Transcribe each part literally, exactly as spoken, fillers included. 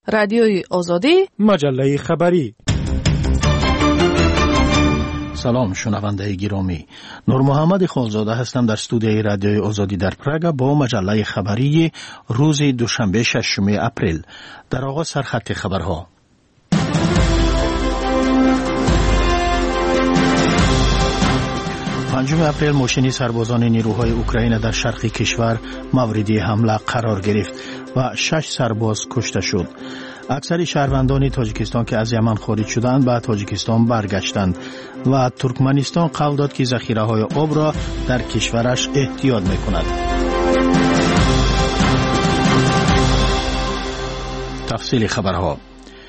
رادیوی آزادی، مجله خبری. سلام شنونده گرامی، نور محمد خالزاده هستم در استودیوی رادیوی آزادی در پراگ با مجله خبری روز دوشنبه ششم اپریل. در آغاز سرخط خبرها. پنجم اپریل ماشین سربازان نیروهای اوکراین در شرق کشور مورد حمله قرار گرفت و شش سرباز کشته شد. اکثر شهروندان تاجیکستان که از یمن خارج شدند به تاجیکستان برگشتند و ترکمنستان قول داد که ذخیره‌های آب را در کشورش احتیاط می‌کند. تفصیل خبرها.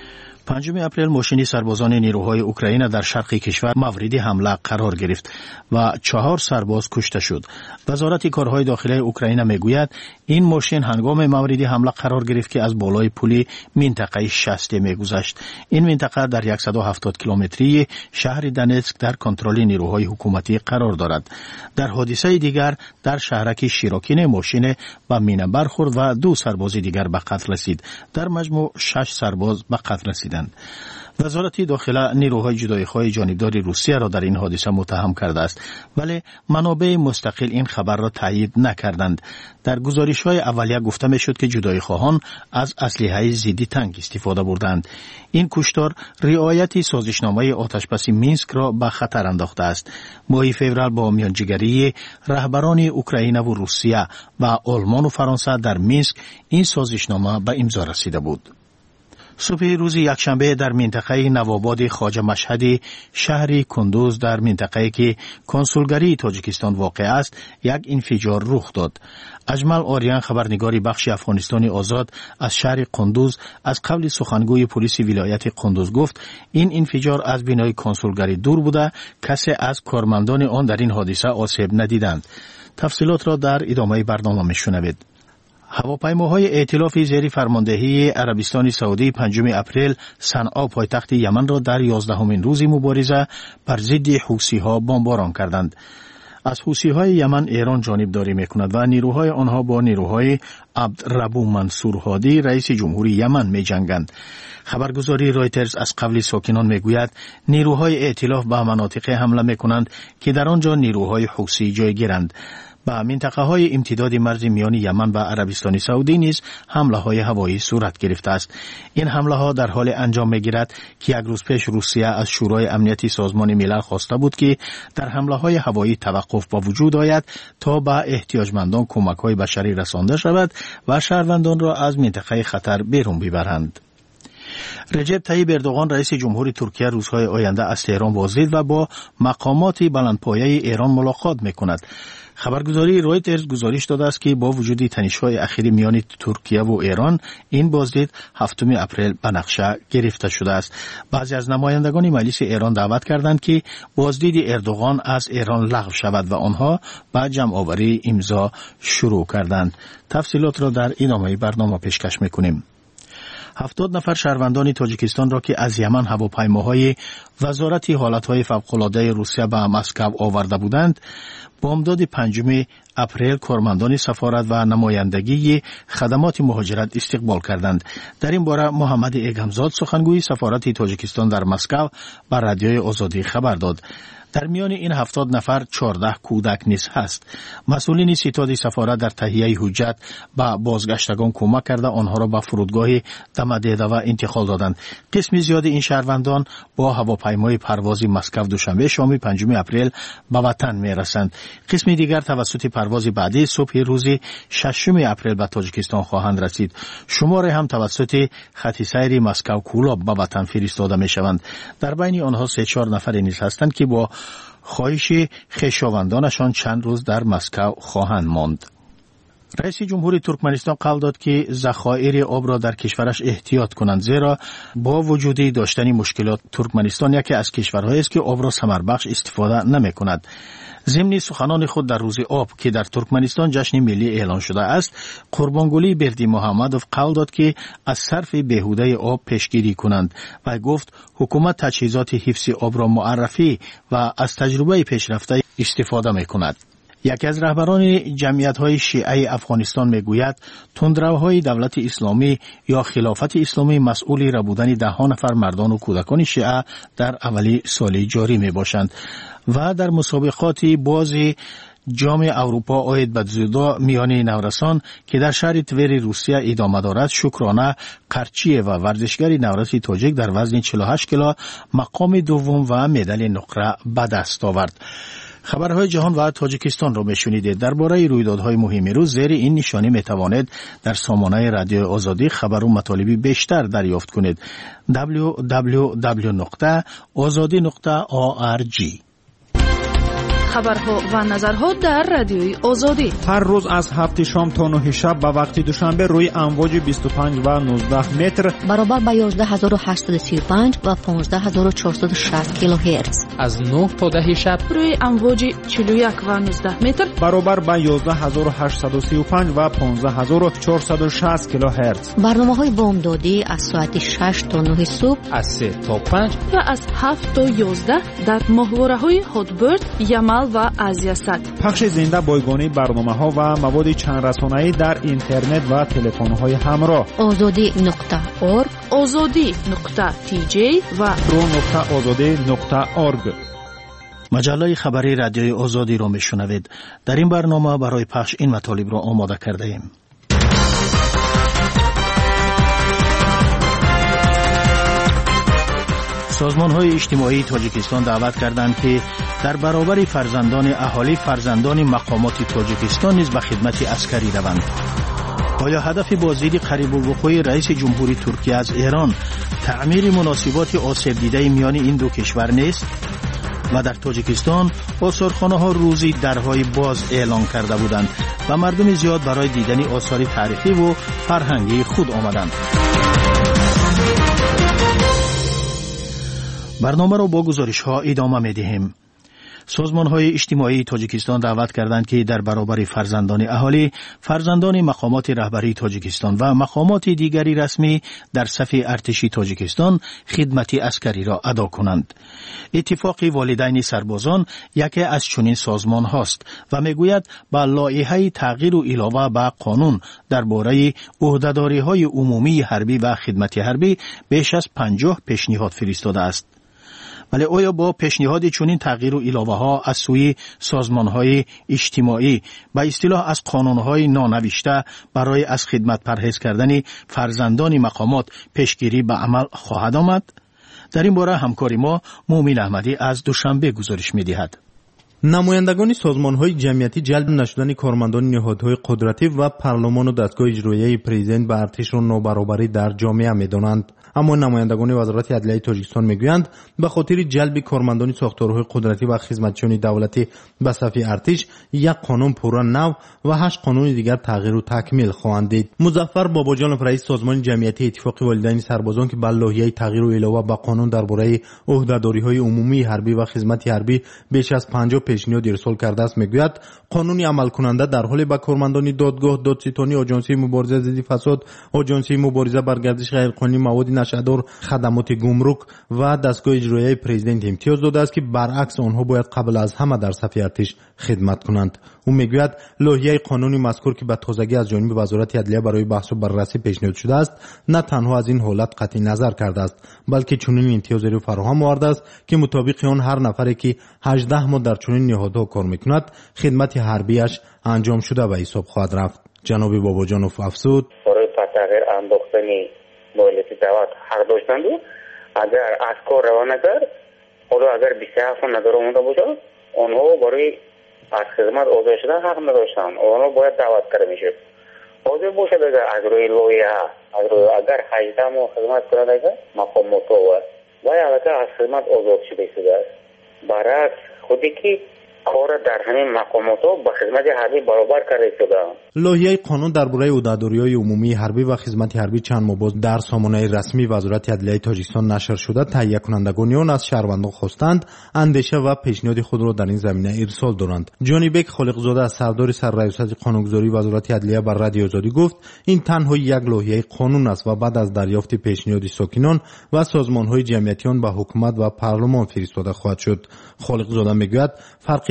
پنجم اپریل ماشین سربازان نیروهای اوکراین در شرق کشور مورد حمله قرار گرفت و چهار سرباز کشته شد. وزارت کارهای داخلی اوکراین میگوید این ماشین هنگام مورد حمله قرار گرفت که از بالای پل منطقه شصت میگذشت. این منطقه در صد و هفتاد کیلومتری شهر دونتسک در کنترل نیروهای حکومتی قرار دارد. در حادثه دیگر در شهرک شیراکین ماشین به مینه برخورد و دو سرباز دیگر به قتل رسید. در مجموع شش سرباز به قتل رسید. وزارت داخله نیروهای جدایی‌خواه جانبدار روسیه را در این حادثه متهم کرده است، ولی منابع مستقل این خبر را تایید نکردند. در گزارش‌های اولیه گفته می‌شد که جدایی‌خواهان از اسلحه ضد تانک استفاده بردند. این کشتار رعایت سازشنامه آتشبس مینسک را به خطر انداخته است. ماه فوریه با میانجیگری رهبران اوکراین و روسیه و آلمان و فرانسه در مینسک این سازشنامه به امضا رسیده بود. صبح روز یکشنبه در منطقه نوآباد خواجه مشهد شهر کندوز در منطقه‌ای که کنسولگری تاجیکستان واقع است یک انفجار رخ داد. اجمل آریان خبرنگار بخش افغانستان آزاد از شهر کندوز از قبل سخنگوی پلیس ولایت کندوز گفت این انفجار از بنای کنسولگری دور بوده، کسی از کارمندان آن در این حادثه آسیب ندیدند. تفصیلات را در ادامه برنامه میشنوید. هواپیماهای ائتلاف زیر فرماندهی عربستان سعودی پنجم اپریل صنعا پایتخت یمن را در یازدهمین روز مبارزه بر ضد حوثی‌ها بمباران کردند. از حوثی‌های یمن ایران جانبداری می‌کند و نیروهای آنها با نیروهای عبدالربو منصور هادی رئیس جمهوری یمن می‌جنگند. خبرگزاری رایترز از قبل ساکنان میگوید نیروهای ائتلاف به مناطق حمله می‌کنند که در آنجا نیروهای حوثی جایگیرند. با منطقه های امتداد مرز میان یمن و عربستان سعودی نیز حمله های هوایی صورت گرفته است. این حمله ها در حال انجام می گیرد که یک روز پیش روسیه از شورای امنیتی سازمان ملل خواسته بود که در حمله های هوایی توقف با وجود آید تا به احتیاجمندان کمک های بشری رسانده شود و شهروندان را از منطقه خطر بیرون ببرند. رجب طیب اردوغان رئیس جمهوری ترکیه روزهای آینده از تهران بازدید و با مقامات بلندپایه ایران ملاقات میکند. خبرگزاری رایترز گزارش داده است که با وجود تنش‌های اخیر میان ترکیه و ایران این بازدید هفتم اپریل به نقشه گرفته شده است. بعضی از نمایندگان مجلس ایران دعوت کردند که بازدید اردوغان از ایران لغو شود و آنها به جمع‌آوری امضا شروع کردند. تفصیلات را در ادامه برنامه پیشکش می‌کنیم. هفتاد نفر شهروندان تاجیکستان را که از یمن هواپیماهای وزارت حالتهای فوق‌العاده روسیه به مسکو آورده بودند، بامداد پنجم اپریل کارمندان سفارت و نمایندگی خدمات مهاجرت استقبال کردند. در این باره محمد ایگمزاد سخنگوی سفارت تاجیکستان در مسکو به رادیوی آزادی خبر داد. در میان این هفتاد نفر چهارده کودک نیز هست. مسئولین ستاد سفارت در تهیه حجت به بازگشتگان کمک کرده آنها را به فرودگاه دمدیده و انتقال دادند. قسم زیاد این شهروندان با هواپیمای پرواز مسکو دوشنبه شام پنجم اپریل به وطن میرسند. قسم دیگر توسط پرواز بعدی صبح روز ششم اپریل به تاجیکستان خواهند رسید. شماری هم توسط خط سیر مسکو کولاب به وطن فرستاده میشوند. در بین آنها سه چهار نفر نیز هستند که با خواهش خویشاوندانشان چند روز در مسکو خواهند ماند. رئیس جمهوری ترکمنستان قول داد که ذخایر آب را در کشورش احتیاط کنند، زیرا با وجود داشتن مشکلات ترکمنستان یکی از کشورهایی است که آب را ثمربخش استفاده نمی کند. ضمن سخنان خود در روز آب که در ترکمنستان جشن ملی اعلان شده است، قربانگلی بردی محمدوف قول داد که از صرف بیهوده آب پیشگیری کنند و گفت حکومت تجهیزات حفظ آب را معرفی و از تجربه پیشرفته استفاده می کند. یکی از رهبران جمعیت‌های شیعه افغانستان میگوید تندروهای دولت اسلامی یا خلافت اسلامی مسئولی را بودن ده ها نفر مردان و کودکان شیعه در اولی سال جاری میباشند و در مسابقات بازی جام اروپا آید بدزودا میان نورسان که در شهر تویر روسیه ادامه دارد، شکرانه قرچیه و ورزشگر نورسی تاجیک در وزن چهل و هشت کیلو مقام دوم و مدال نقره به دست آورد. خبرهای جهان و تاجیکستان را میشنیدید. درباره رویدادهای مهم روز زیر این نشانی میتوانید در سامانه رادیو آزادی خبر و مطالبی بیشتر دریافت کنید. دبلیو دبلیو دبلیو نقطه آزادی نقطه آ ار جی. خبرها و نظرها در رادیوی آزادی هر روز از هفت شام تا نه شب به وقت دوشنبه روی امواج بیست و پنج و نوزده متر برابر با یازده هزار و هشتصد و سی و پنج و پانزده هزار و چهارصد و شصت کیلوهرتز از نه تا ده شب روی امواج چهل و یک و نوزده متر برابر با یازده هزار و هشتصد و سی و پنج و پانزده هزار و چهارصد و شصت کیلوهرتز. برنامه‌های بامدادی از ساعت شش تا نه صبح، از سه تا پنج و از هفت تا یازده در ماهواره‌های هاتبرد، یمل و آسیا صد. پخش زنده بایگانی برنامه‌ها و مواد چند رسانه‌ای در اینترنت و تلفن‌های همراه. آزادی نقطه اورگ، آزادی نقطه تی جی و رو نقطه آزادی نقطه اورگ. مجله خبری رادیوی آزادی را میشنوید. در این برنامه برای پخش این مطالب را آماده کرده ایم. سازمان‌های اجتماعی تاجیکستان دعوت کردند که در برابر فرزندان اهالی فرزندان مقامات تاجیکستان نیز به خدمت عسکری روند. آیا هدف بازدید قریب الوقوع رئیس جمهوری ترکیه از ایران تعمیر مناسبات آسیب دیده میان این دو کشور نیست؟ و در تاجیکستان آثارخانه‌ها روزی درهای باز اعلان کرده بودند و مردم زیاد برای دیدن آثار تاریخی و فرهنگی خود آمدند. برنامه را با گزارش ها ادامه می دهیم. سازمان های اجتماعی تاجیکستان دعوت کردند که در برابر فرزندان اهالی فرزندان مقامات رهبری تاجیکستان و مقامات دیگری رسمی در صف ارتشی تاجیکستان خدمت عسکری را ادا کنند. اتفاق والدین سربازان یکی از چنین سازمان هاست و میگوید با لایحه تغییر و علاوه به قانون درباره عهدهداری های عمومی حربی و خدمت حربی بیش از پنجاه پیشنهاد فرستاده است. ولی آیا با پیشنهاد چنین تغییر و علاوه ها از سوی سازمان های اجتماعی به اصطلاح از قانون های نانوشته برای از خدمت پرهیز کردن فرزندان مقامات پیشگیری به عمل خواهد آمد؟ در این باره همکار ما مومن احمدی از دوشنبه گزارش می دهد. نمایندگان سازمان‌های جمعیتی جلب نشدن کارمندان نهادهای قدرتی و پارلمان و دستگاه اجرایی پرزیدنت به ارتش را نابرابری در جامعه می‌دانند. اما نمایندگان وزارت عدلیه تاجیکستان میگویند به خاطر جلب کارمندان ساختارهای قدرتی و خدمتچیان دولتی به صف ارتش یک قانون پورا نو و هشت قانون دیگر تغییر و تکمیل خواهند دید. مظفر باباجانов رئیس سازمان جمعیتی اتفاق والدین سربازان که به لایحه تغییر و علاوه به قانون درباره عهدهداری‌های عمومی حربی و خدمت حربی بیش از پنجاه پیشنهاد ارسال کرده است میگوید قانون عمل کننده در حال به کارمندان دادگاه، دادستانی، آژانس مبارزه ضد فساد، آژانس مبارزه بر گردش غیرقانونی مواد نشادر، خدمات گمرک و دستگاه اجرایی پرزیدنت امتیاز داده است که برعکس آنها باید قبل از همه در صف ارتش خدمت کنند. او میگوید لایحه قانونی مذکور که به تازگی از جانب وزارت عدلیه برای بحث و بررسی پیشنهاد شده است نه تنها از این حالت قطعی نظر کرده است بلکه چنین امتیازی را فراهم آورده است که مطابق آن هر نفری که هجده ماه در چنین نهادها کار میکند خدمت حربیش انجام شده به حساب خواهد رفت. جناب باباجانов افزود برای تغییر انداختن مالیات دولت حق داشتند و اگر از کار روانه کرد حالا اگر بیست و هفت نداره مونده باشد آنها برای از خدمت آزاد شدن حق نداشتند، آنها باید دعوت کرده میشد. حاضر باشد اگر از روی لایحه از روی اگر هجده ماه خدمت کنند اگر مقامات و باید از خدمت آزاد شده شده است. برعکس خودی که کار در همین مقامات با خدمت حربی برابر کرده شده. لایحه قانون درباره عهدهداری‌های عمومی حربی و خدمت حربی چند ماه بعد در سامانه رسمی وزارت عدلیه تاجیکستان نشر شده. تهیه کنندگان آن از شهروندان خواستند اندیشه و پیشنهاد خود را در این زمینه ارسال دارند. جانی بک خالقزاده از سردار سرریاست قانونگذاری وزارت عدلیه بر رادیو آزادی گفت این تنها یک لایحه قانون است و بعد از دریافت پیشنهاد ساکنان و سازمان‌های جمعیتیان به حکومت و پارلمان فرستاده خواهد شد. خالقزاده میگوید فرقی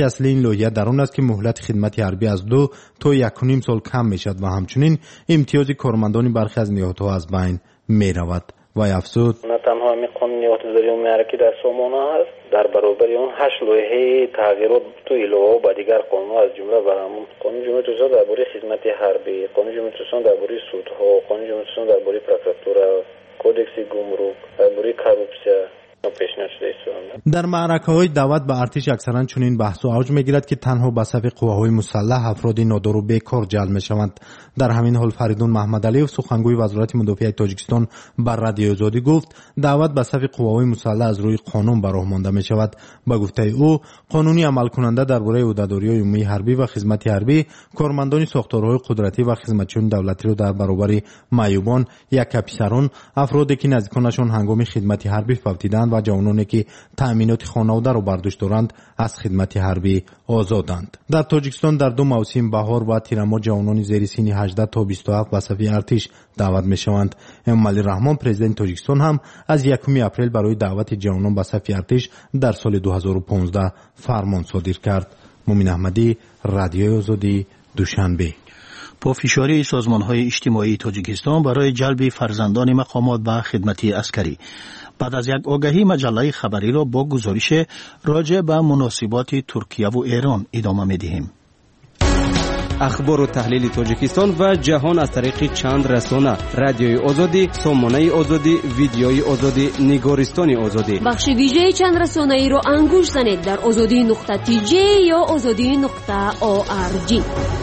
اصلی این لایحه در آن است که مهلت خدمت حربی از دو تا یک و نیم سال کم میشد و همچنین امتیاز کارمندان برخی از نهادها از بین میرود. و افزود نه تنها می قانون نهادگذاری امور که در سامانه است، در برابر اون هشت لایحه تغییرات تو ایلوها و دیگر قانون از جمله و همون قانون جمهوری ترکیه درباره خدمت حربی، قانون جمهوری ترکیه درباره سودها، قانون جمهوری ترکیه درباره پروکراتورا، کودکس گمرک، درباره کارپسیا پیشنهاد شده است. در معرکه‌های دعوت به ارتش اکثرا چنین بحث و اوج می‌گیرد که تنها به صف قواهای مسلح افراد نادار و بیکار جلب می‌شوند. در همین حال فریدون محمدعلیوف سخنگوی وزارت مدافع تاجیکستان بر رادیو آزادی گفت دعوت به صف قواهای مسلح از روی قانون به راه مانده می‌شود. با گفته او قانونی عمل کننده درباره عهده‌داری‌های عمومی حربی و خدمت حربی کارمندان ساختارهای قدرتی و خدمتچیان دولتی را در برابر معیوبان، یک افسران، افرادی که نزدیکانشان هنگام خدمت حربی فوتیدند و جوانانی که تأمینات خانواده را بر دوش دارند از خدمت حربی آزادند. در تاجیکستان در دو موسم بهار و تیرماه جوانان زیر سن هجده تا بیست و هفت به صف ارتش دعوت می‌شوند. امامعلی رحمان پرزیدنت تاجیکستان هم از یکم اپریل برای دعوت جوانان به صف ارتش در سال دو هزار و پانزده فرمان صادر کرد. مومن احمدی، رادیو آزادی، دوشنبه. پافشاری سازمان‌های اجتماعی تاجیکستان برای جلب فرزندان مقامات به خدمت عسکری. بعد از یک آگهی مجله خبری را با گزارش راجع به مناسبات ترکیه و ایران ادامه می‌دهیم. اخبار و تحلیل تاجیکستان و جهان از طریق چند رسانه: رادیوی آزادی، سامانه آزادی، ویدیوی آزادی، نگارستان آزادی. بخش ویژه چند رسانه ای را انگوش زنید در آزادی نقطه تی جی یا آزادی نقطه او آر جی.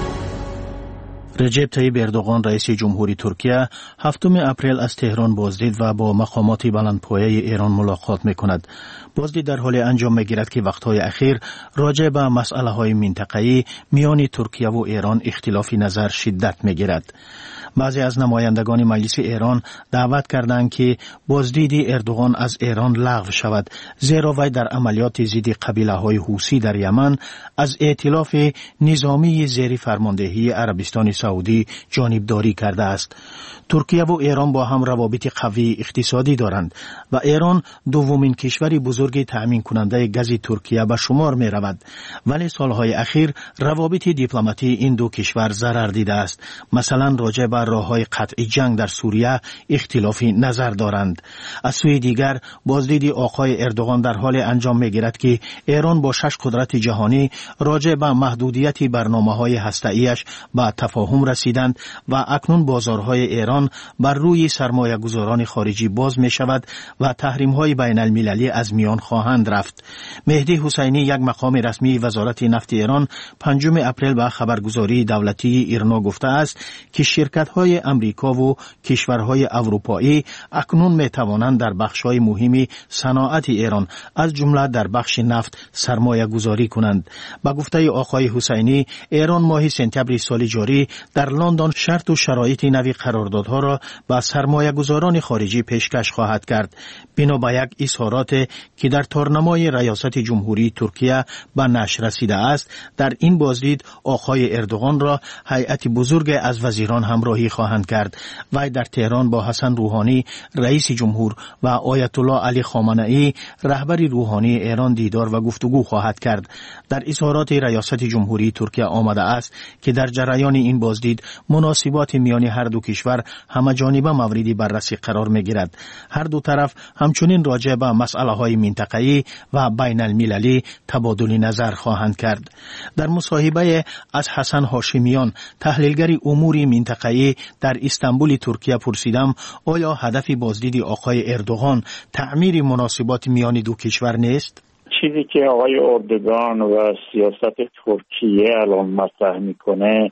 رجب طیب اردوغان رئیس جمهوری ترکیه هفتم اپریل از تهران بازدید و با مقامات بلندپایه ایران ملاقات میکند. بازدید در حال انجام میگیرد که وقتهای اخیر راجع به مسئله های منطقه‌ای میان ترکیه و ایران اختلاف نظر شدت میگیرد. بعضی از نمایندگان مجلس ایران دعوت کردند که بازدید اردوغان از ایران لغو شود، زیرا وی در عملیات ضد قبیله‌های حوثی در یمن از ائتلاف نظامی زیر فرماندهی عربستان سعودی جانبداری کرده است. ترکیه و ایران با هم روابط قوی اقتصادی دارند و ایران دومین کشور بزرگ تأمین کننده گاز ترکیه به شمار می رود، ولی سالهای اخیر روابط دیپلماتی این دو کشور ضرر دیده است. مثلا راجع به راههای قطع جنگ در سوریه اختلاف نظر دارند. از سوی دیگر بازدید آقای اردوغان در حال انجام می گیرد که ایران با شش قدرت جهانی راجع به محدودیت برنامه‌های هسته‌ایش به تفاهم رسیدند و اکنون بازارهای ایران بر روی سرمایه گذاران خارجی باز می شود و تحریم های بین المللی از میان خواهند رفت. مهدی حسینی، یک مقام رسمی وزارت نفت ایران، پنجم اپریل به خبرگزاری دولتی ایرنا گفته است که شرکت های امریکا و کشورهای اروپایی اکنون می توانند در بخش های مهمی صنعت ایران از جمله در بخش نفت سرمایه گذاری کنند. با گفته آقای حسینی، ایران ماه سپتامبر سال جاری در لندن شرط و شرایط نوی قراردادها را با سرمایه گذاران خارجی پیشکش خواهد کرد. بنا به یک اظهارات که در تارنمای ریاست جمهوری ترکیه به نشر رسیده است، در این بازدید آقای اردوغان را هیئت بزرگ از وزیران همراهی خواهند کرد. وی در تهران با حسن روحانی رئیس جمهور و آیت الله علی خامنه‌ای رهبر روحانی ایران دیدار و گفتگو خواهد کرد. در اظهارات ریاست جمهوری ترکیه آمده است که در جریان این بازدید مناسبات میان هر دو کشور همه‌جانبه موردی بررسی قرار می‌گیرد. هر دو طرف همچنین راجع به مسائل منطقه‌ای و بین المللی تبادل نظر خواهند کرد. در مصاحبه از حسن هاشمیان، تحلیلگر امور منطقه‌ای در استانبول ترکیه پرسیدم آیا هدف بازدید آقای اردوغان تعمیر مناسبات میان دو کشور نیست؟ چیزی که آقای اردوغان و سیاست ترکیه الان مطرح میکنه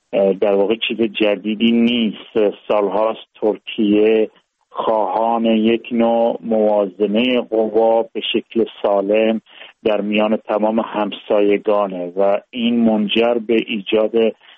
در واقع چیز جدیدی نیست. سالهاست ترکیه خواهان یک نوع موازنه قوا به شکل سالم در میان تمام همسایگانه و این منجر به ایجاد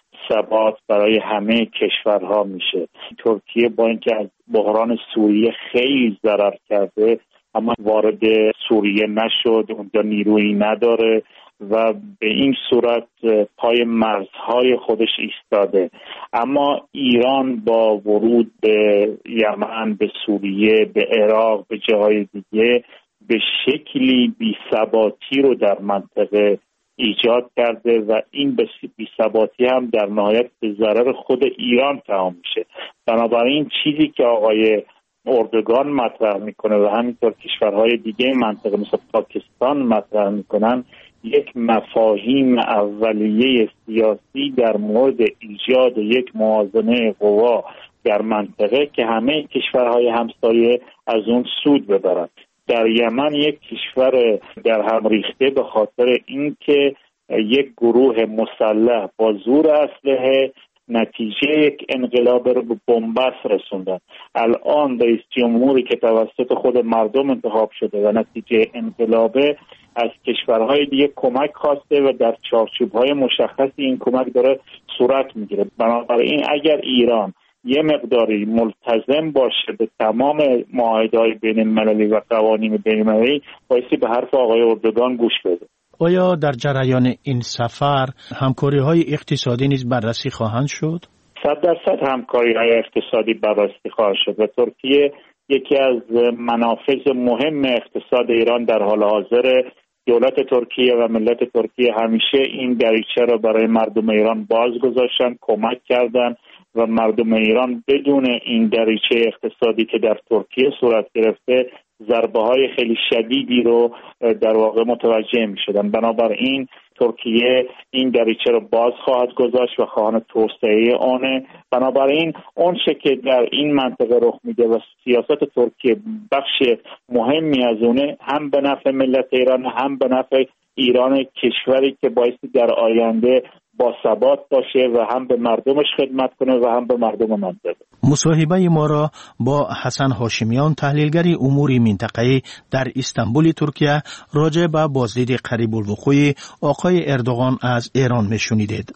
ثبات برای همه کشورها میشه. ترکیه با اینکه از بحران سوریه خیلی ضرر کرده اما وارد سوریه نشد، اونجا نیرویی نداره و به این صورت پای مرزهای خودش ایستاده. اما ایران با ورود به یمن، به سوریه، به عراق، به جاهای دیگه به شکلی بی‌ثباتی رو در منطقه ایجاد کرده و این بی‌ثباتی هم در نهایت به ضرر خود ایران تمام میشه. بنابراین چیزی که آقای اردوگان مطرح میکنه و همینطور کشورهای دیگه منطقه مثل پاکستان مطرح میکنن یک مفاهیم اولیه سیاسی در مورد ایجاد یک موازنه قوا در منطقه که همه کشورهای همسایه از اون سود ببرند. در یمن یک کشور در هم ریخته به خاطر اینکه یک گروه مسلح با زور اسلحه نتیجه یک انقلاب رو به بنبست رسوندن. الان رئیس جمهوری که توسط خود مردم انتخاب شده و نتیجه انقلابه از کشورهای دیگه کمک خواسته و در چارچوب‌های مشخصی این کمک داره صورت میگیره. بنابراین اگر ایران یه مقداری ملتزم باشه به تمام معاهده‌های بین‌المللی و قوانین بین‌المللی بایستی به حرف آقای اردوگان گوش بده. آیا در جریان این سفر همکاری‌های اقتصادی نیز بررسی خواهند شد؟ صد درصد همکاری‌های اقتصادی بررسی خواهد شد و ترکیه یکی از منافذ مهم اقتصاد ایران در حال حاضر. دولت ترکیه و ملت ترکیه همیشه این دریچه را برای مردم ایران باز گذاشتن، کمک کردند و مردم ایران بدون این دریچه اقتصادی که در ترکیه صورت گرفته ضربه های خیلی شدیدی رو در واقع متوجه می شدن. بنابراین ترکیه این دریچه رو باز خواهد گذاشت و خواهان توسعه آنه. بنابراین اون چه که در این منطقه رخ میده و سیاست ترکیه بخش مهمی از اونه، هم به نفع ملت ایران هم به نفع ایران، کشوری که بایستی در آینده با ثبات باشه و هم به مردمش خدمت کنه و هم به مردم منطقه. مصاحبه ما را با حسن هاشمیان، تحلیلگری امور منطقه‌ای در استانبول ترکیه، راجع به بازدید قریب الوقوع آقای اردوغان از ایران میشنیدید.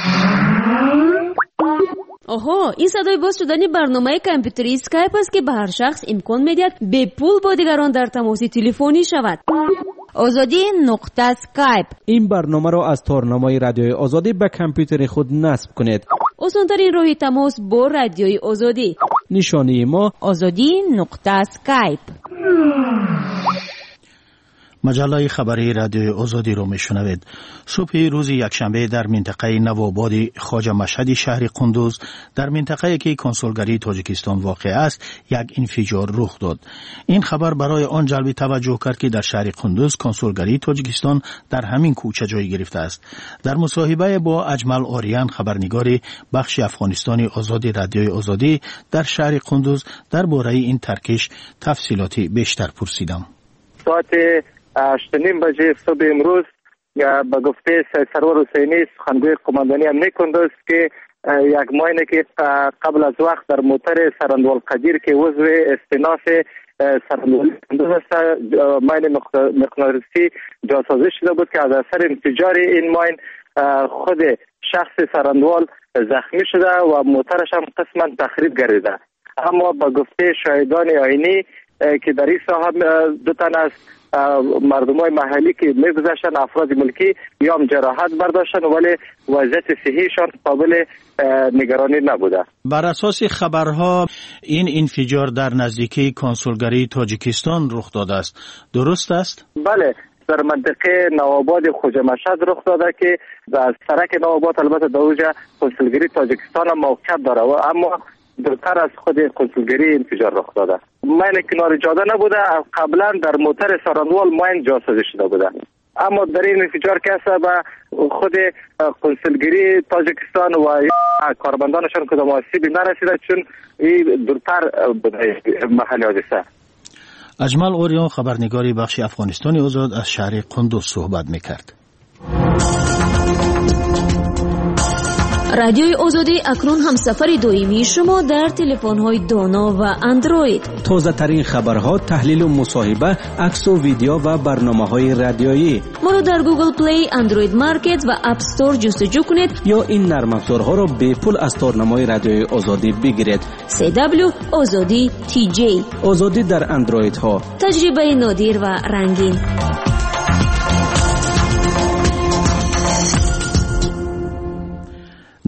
آها، این صدای باز شدن برنامه کامپیوتری اسکایپ است که به هر شخص امکان میدهد به پول با دیگران در تماس تلفنی شود. آزادی نقطه اسکایپ. این برنامه را از تارنمای رادیوی آزادی به کامپیوتر خود نصب کنید. آسان‌ترین راه تماس با رادیوی آزادی. نشانی ما آزادی نقطه اسکایپ. مجله خبری رادیوی آزادی رو میشنوید. صبح روز یکشنبه در منطقه نوآباد خواجه مشهد شهر قندوز، در منطقه‌ای که کنسولگری تاجیکستان واقع است، یک انفجار رخ داد. این خبر برای آن جلب توجه کرد که در شهر قندوز کنسولگری تاجیکستان در همین کوچه جای گرفته است. در مصاحبه با اجمل آریان، خبرنگار بخش افغانستانی آزادی رادیوی آزادی در شهر قندوز، درباره این ترکش تفصیلاتی بیشتر پرسیدم. ساعت هشت و نیم بجه صبح امروز به گفته سید سرور حسینی، سخنگوی قماندانی امنیه قندوز، که یک ماینه که قبل از وقت در موتر سرندوال قدیر که عضو استیناف سرندوال قندوز است، ماین مغناطیسی جاسازی شده بود که از اثر انفجار این ماین خود شخص سرندوال زخمی شده و موترش هم قسما تخریب گردیده. اما با گفته شاهدان عینی که در این ساحه دو تن از مردمای محلی که میگذشتن، افراد ملکی، یا هم جراحت برداشتن ولی وضعیت صحیشان قابل نگرانی نبوده. بر اساس خبرها این انفجار در نزدیکی کنسولگری تاجیکستان رخ داده است، درست است؟ بله، در منطقه نوآباد خواجه مشهد رخ داده که از سرک نوآباد البته در اونجا کنسولگری تاجیکستان هم موقعیت داره و اما دورتر از خود کنسولگری انفجار رخ داده. ماین کنار جاده نبوده، قبلا در موتر سارندوال ماین جاسازی شده بوده، اما در این انفجار که به خود کنسولگری تاجیکستان و کارمندانشان کدام آسیبی نرسیده، چون این دورتر بوده محل حادثه. اجمل اوریان، خبرنگاری بخش افغانستانی آزاد از شهر قندوز صحبت میکرد. رادیوی آزادی اکنون هم سفر دائمی شما در تلفن‌های دانا و اندروید. تازه ترین خبرها، تحلیل و مصاحبه، عکس و ویدیو و برنامه‌های رادیویی. ما رو در گوگل پلی، اندروید مارکت و اپ استور جستجو کنید یا این نرم افزارها را به پول از تارنمای رادیوی آزادی بگیرید. سی دبلیو آزادی تی جی. آزادی در اندروید ها. تجربه نادر و رنگین.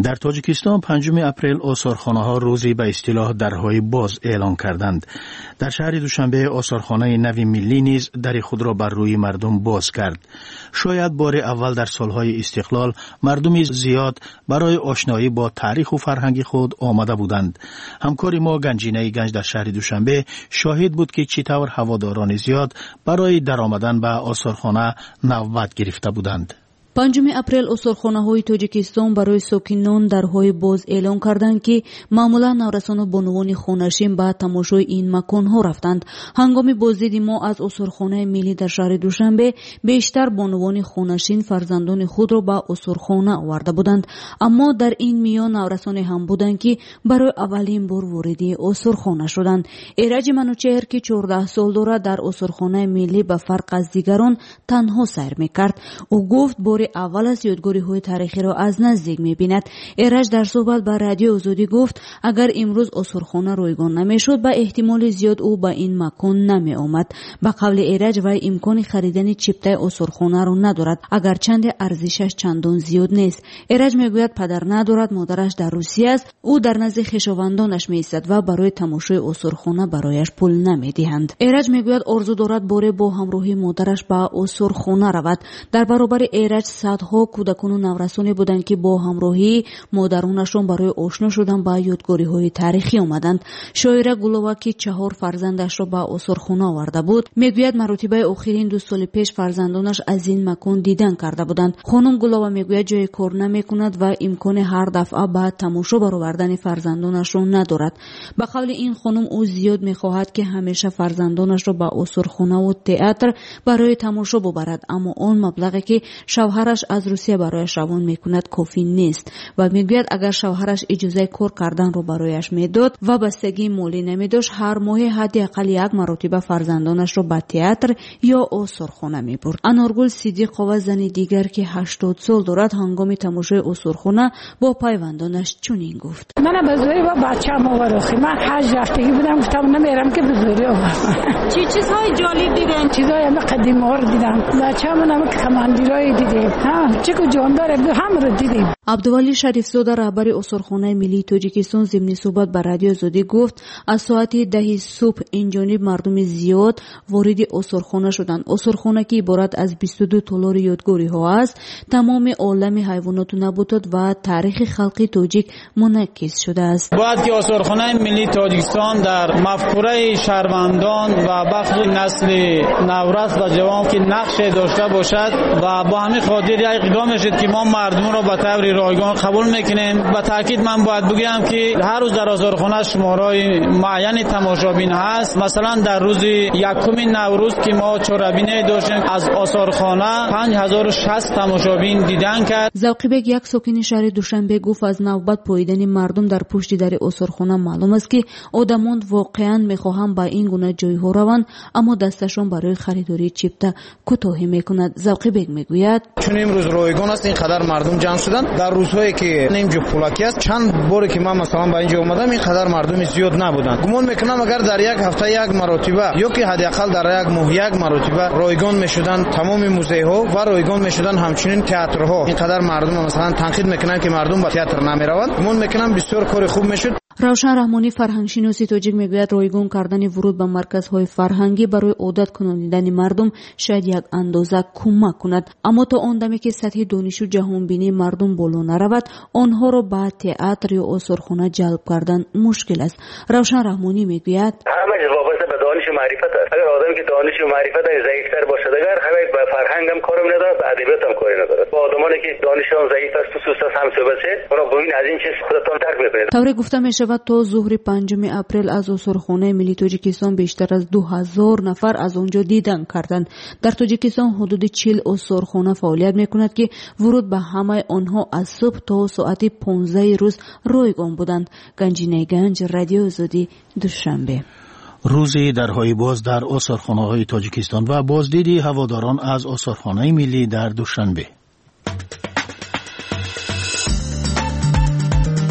در تاجیکستان پنجم اپریل آثارخانه‌ها روزی به اصطلاح درهای باز اعلان کردند. در شهر دوشنبه آثارخانه نوی ملی نیز در خود را بر روی مردم باز کرد. شاید بار اول در سالهای استقلال مردم زیاد برای آشنایی با تاریخ و فرهنگ خود آمده بودند. همکار ما گنجینه گنج در شهر دوشنبه شاهد بود که چطور هواداران زیاد برای درآمدن به آثارخانه نوبت گرفته بودند. پنجم اپریل آثارخانه‌های تاجیکستان برای ساکنان درهای باز اعلان کردند که معمولا نورسان و بانوان خونشین به تماشای این مکان‌ها رفتند. هنگام بازدید ما از آثارخانه ملی در شهر دوشنبه بیشتر بانوان خونشین فرزندان خود را به آثارخانه آورده بودند، اما در این میان نورسان هم بودند که برای اولین بار وارد آثارخانه شدند. ایرج منوچهر که چهارده سال دارد در آثارخانه ملی به فرق از دیگران تنها سیر می‌کرد. او گفت بار اول از یادگاری‌های تاریخی را از نزدیک می‌بیند. ایرج در صحبت با رادیو آزادی گفت اگر امروز آثارخانه رایگان نمی‌شد به احتمال زیاد او به این مکان نمی‌آمد. به قول ایرج وی امکان خریدن چیپتای آثارخانه را ندارد، اگرچند ارزشش چندان زیاد نیست. ایرج میگوید پدر ندارد، مادرش در روسیه است. او در نزد خویشاوندانش می‌ایستد و برای تماشای آثارخانه برایش پول نمی‌دهند. ایرج میگوید آرزو دارد بار با همراهی مادرش به آثارخانه رود. در برابر ایرج صدها کودکان و نورسانی بودند که با همراهی مادرانشان برای آشنا شدن با یادگاری‌های تاریخی آمدند. شاعره گلووا که چهار فرزندش را به آثارخانه آورده بود میگوید مراتبه آخرین دو سال پیش فرزندانش از این مکان دیدن کرده بودند. خانم گلووا میگوید جای کار نمی‌کند و امکان هر دفعه به تماشا برآوردن فرزندانش را ندارد. به قول این خانم او زیاد می‌خواهد که همیشه فرزندانش را به آثارخانه و تئاتر برای تماشا ببرد، اما آن مبلغی که شوهرش از روسیه برایش روان میکند کافی نیست و میگوید اگر شوهرش اجازه کار کردن رو برایش میداد و بستگی مالی نمیداشت هر ماه حداقل یک مرتبه فرزندانش رو به تئاتر یا آثارخانه میبرد. انارگل صدیقова زن دیگر که هشتاد سال دارد هنگام تماشای آثارخانه با پیوندانش چنین گفت: من به زوری با بچه‌ام آوردم. من هشت هفتگی بودم، گفتم نمیرم که به زوری آوردم. چی چیزهای جالب دیدن؟ چیزهای همه قدیمی ها رو دیدم. بچه‌مون هم کماندیرای دیدیم. ها چه کو جاندار هم رو دیدیم. عبدالولی شریفزاده رهبر آثارخانه ملی تاجیکستان ضمن صحبت با رادیو آزادی گفت از ساعت ده صبح این جانب مردم زیاد وارد آثارخانه شدند. آثارخانه که عبارت از بیست و دو تالار یادگاری ها است، تمام عالم حیوانات و نباتات و تاریخ خلق تاجیک منعکس شده است. باید که آثارخانه ملی تاجیکستان در مفکوره شهروندان و بخش نسل نورس و جوان که نقش داشته باشد و با همین خاطر یک اقدام شد که ما مردم را به طور رایگان قبول میکنیم. با تاکید من باید بگم که هر روز در آثارخانه شمارای معین تماشابین هست. مثلا در روز یکم نوروز که ما چهاربینه داشتیم از آثارخانه پنج هزار و شصت تماشابین دیدن کرد. ذوقی بیگ یک ساکن شهر دوشنبه گفت از نوبت پاییدن مردم در پشت در آثارخانه معلوم است که آدمان واقعا میخواهند با این گونه جایها روند، اما دستشان برای خریداری چیپتا کوتاهی میکند. ذوقی بیگ میگوید چون امروز رایگان است اینقدر مردم جمع شدن. در روزهایی که اینجا پولاکی است چند باری که من مثلا با اینجا اومدم اینقدر مردم زیاد نبودن. گمان میکنم اگر در یک هفته یک مرتبه یا که حداقل در یک ماه یک مرتبه رایگان میشدن تمام موزه ها و رایگان میشدن همچنین تئاترها، اینقدر مردم مثلا تنقید میکنن که مردم به تئاتر نمیروند. گمان میکنم بسیار کار خوب میشد. روشن رحمانی فرهنگشناس تاجیک میگوید رایگان کردن ورود به مرکزهای فرهنگی برای عادت کنانیدن مردم شاید یک اندازه کمک کند، اما تا آن دمی که سطح دانش و جهانبینی مردم بالا نرود آنها را به تئاتر یا آثارخانه جلب کردن مشکل است. روشن رحمانی میگوید همه وابسته به دانش و معرفت است. اگر آدمی که دانش و معرفت ضعیف‌تر باشد، اگر خبر به فرهنگ هم کارم ندارد، به ادبیات هم کاری ندارد، با آدمانی که دانششان ضعیف است و سوست است هم صحبت شه، اونا ببین از این چیز خودتان درک میکنید. طوری گفته می شود تا ظهر پنجم اپریل از آثارخانه ملی تاجیکستان بیشتر از دو هزار نفر از آنجا دیدن کردند. در تاجیکستان حدود چهل آثارخانه فعالیت میکند که ورود به همه آنها از صبح تا ساعت پانزده روز رایگان بودند. گنجینه گنج، رادیو آزادی، دوشنبه. روزی درهای باز در آثارخانه‌های تاجیکستان و بازدیدی هواداران از آثارخانه ملی در دوشنبه.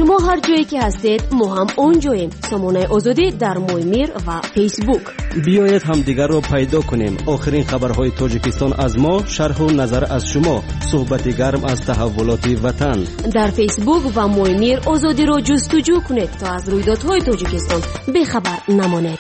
شما هر جایی که هستید ما هم اونجاییم. سامانه آزادی در مویمیر و فیسبوک. بیایید هم دیگر رو پیدا کنیم. آخرین خبرهای تاجیکستان از ما، شرح و نظر از شما، صحبت گرم از تحولات وطن. در فیسبوک و مویمیر آزادی رو جستجو کنید تا از رویدادهای تاجیکستان بخبر نمانید.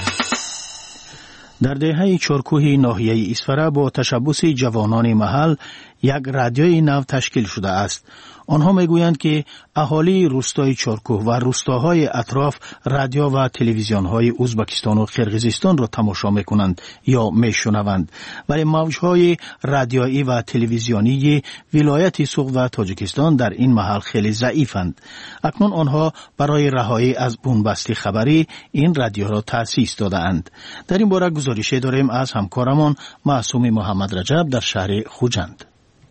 در دهه چارکوه ناحیه اسفره با تشبث جوانان محل یک رادیوی نو تشکیل شده است. آنها میگویند که اهالی روستای چارکوه و روستاهای اطراف رادیو و تلویزیون‌های ازبکستان و قرقیزستان را تماشا میکنند یا میشنوند، ولی موجهای رادیویی و تلویزیونی ولایت سوغد و تاجیکستان در این محل خیلی ضعیفند. اکنون آنها برای رهایی از بنبست خبری این رادیو را تأسیس داده‌اند. در این باره گزارشی داریم از همکارمان معصوم محمد رجب در شهر خوجند.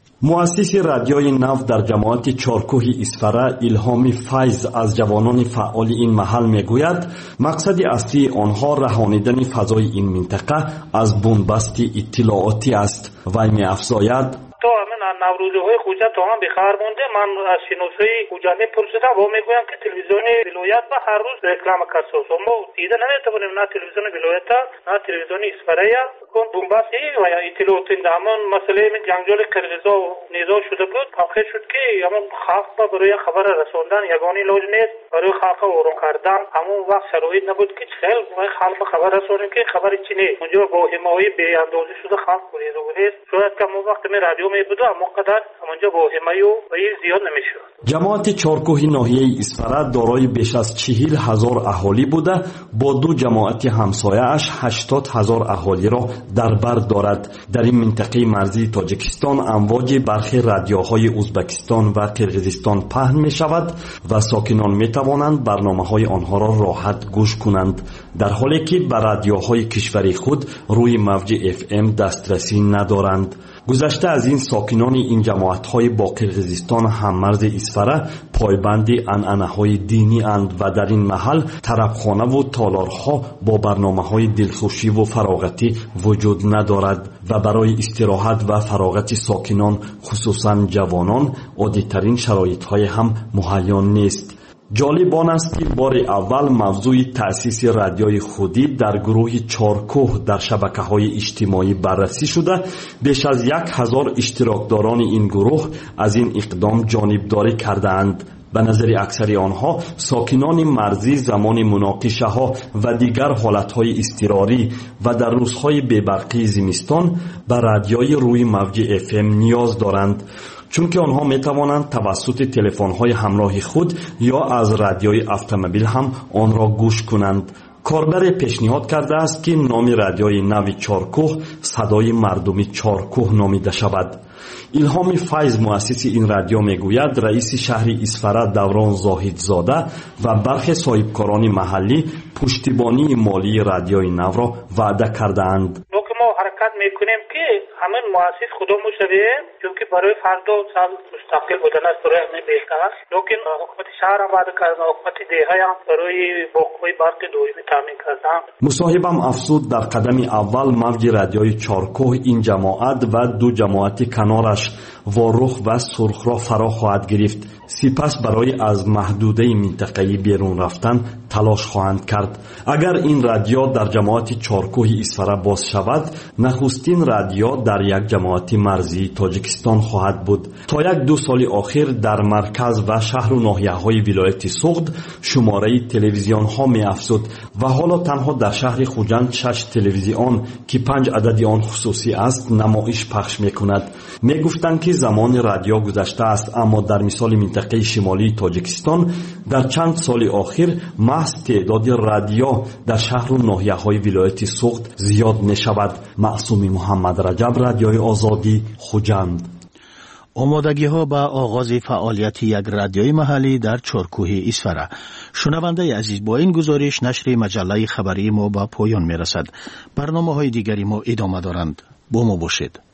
مؤسس رادیوی نو در جماعت چارکوه اسفره الهامی فیض از جوانان فعال این محل میگوید مقصد اصلی آنها رهانیدن فضای این منطقه از بنبست اطلاعاتی است. وی می‌افزاید تا همین نوروزی های خوجه تا هم بخبر مونده. من از شناسای خوجه میپرسیدم و میگویم که تلویزیون ولایت به هر روز رکلام کساس ما دیده نمیتونیم، نه تلویزیون ولایت نه تلویزیون اسفره کن بنبستی و یا اطلاعات همون مسئله من جنگجوی قرقیزا و نیزا شده بود. واقع شد که همون خلق برای خبر رسوندن یگانی لوج نیست، برای خلق آروم کردن همون وقت شرایط نبود که خیلی برای خلق خبر رسونیم که خبر چی نیست. اونجا با همایی بی اندازه شده خلق بریده بود. شاید که ما وقت می رادیو می بود اما قدر همونجا با همایی و زیاد نمیشد. جماعت چارکوه ناحیه اسفره دارای بیش از چهل هزار اهالی بوده، با دو جماعت همسایه اش هشتاد هزار اهالی را در بر دارد. در این منطقه مرزی تاجیکستان امواج برخی رادیوهای ازبکستان و قرقیزستان پهن می شود و ساکنان می توانند برنامه های آنها را راحت گوش کنند، در حالی که به رادیوهای کشوری خود روی موج اف ام دسترسی ندارند. گذشته از این ساکنان این جماعت‌های با قرقیزستان هممرز اسفره پایبند عنعنه‌های دینی اند و در این محل طربخانه و تالارها با برنامه‌های دلخوشی و فراغتی وجود ندارد و برای استراحت و فراغت ساکنان خصوصا جوانان عادی‌ترین شرایط‌های هم مهیا نیست. جالب آن است که بار اول موضوع تأسیس رادیوی خودی در گروه چارکوه در شبکه‌های اجتماعی بررسی شده. بیش از یک هزار اشتراکداران این گروه از این اقدام جانبداری کرده‌اند. به نظر اکثر آنها ساکنان مرزی زمان مناقشه ها و دیگر حالت های اضطراری و در روزهای بی‌برقی زمستان به رادیوی روی موج اف ام نیاز دارند، چون که آنها می توانند توسط تلفن های همراه خود یا از رادیوی اتومبیل هم آن را گوش کنند. کاربر پیشنهاد کرده است که نام رادیوی نو چارکوه صدای مردمی چارکوه نامیده شود. الهامی فیض مؤسس این رادیو میگوید رئیس شهر اسفره دوران زاهدزاده و برخی صاحبکاران محلی پشتیبانی مالی رادیوی نو را وعده کرده‌اند. ما حرکت میکنیم که همین مؤسس خودمون شویم، چون که برای فردا سال مستقل بودن است برای همین بهتر است. لیکن حکومت شهر هم وعده کردن، حکومت دیه هم برای باقی برق دائمی تامین کردن. مصاحبم افزود در قدم اول موج رادیوی چارکوه این جماعت و دو جماعت کنارش واروخ و سرخ را فرا خواهد گرفت. سپس برای از محدوده منطقه‌ای بیرون رفتن تلاش خواهند کرد. اگر این رادیو در جماعت چارکوه اسفره باز شود، نخستین رادیو در یک جماعت مرزی تاجیکستان خواهد بود. تا یک دو سال اخیر در مرکز و شهر و ناحیه‌های ولایت سوغد شماره تلویزیون ها می افزود و حالا تنها در شهر خوجند شش تلویزیون که پنج عدد آن خصوصی است نمایش پخش می کند. می گفتند که زمان رادیو گذشته است، اما در مثال منطقه شمالی تاجیکستان در چند سال اخیر محض تعداد رادیو در شهر و ناحیه‌های ولایت سوغد زیاد می شود. معصوم محمد رجب، رادیوی آزادی، خوجند. آمادگی ها به آغاز فعالیت یک رادیوی محلی در چارکوه اسفره. شنونده عزیز، با این گزارش نشر مجله خبری ما به پایان می رسد. برنامه های دیگری ما ادامه دارند. با ما باشید.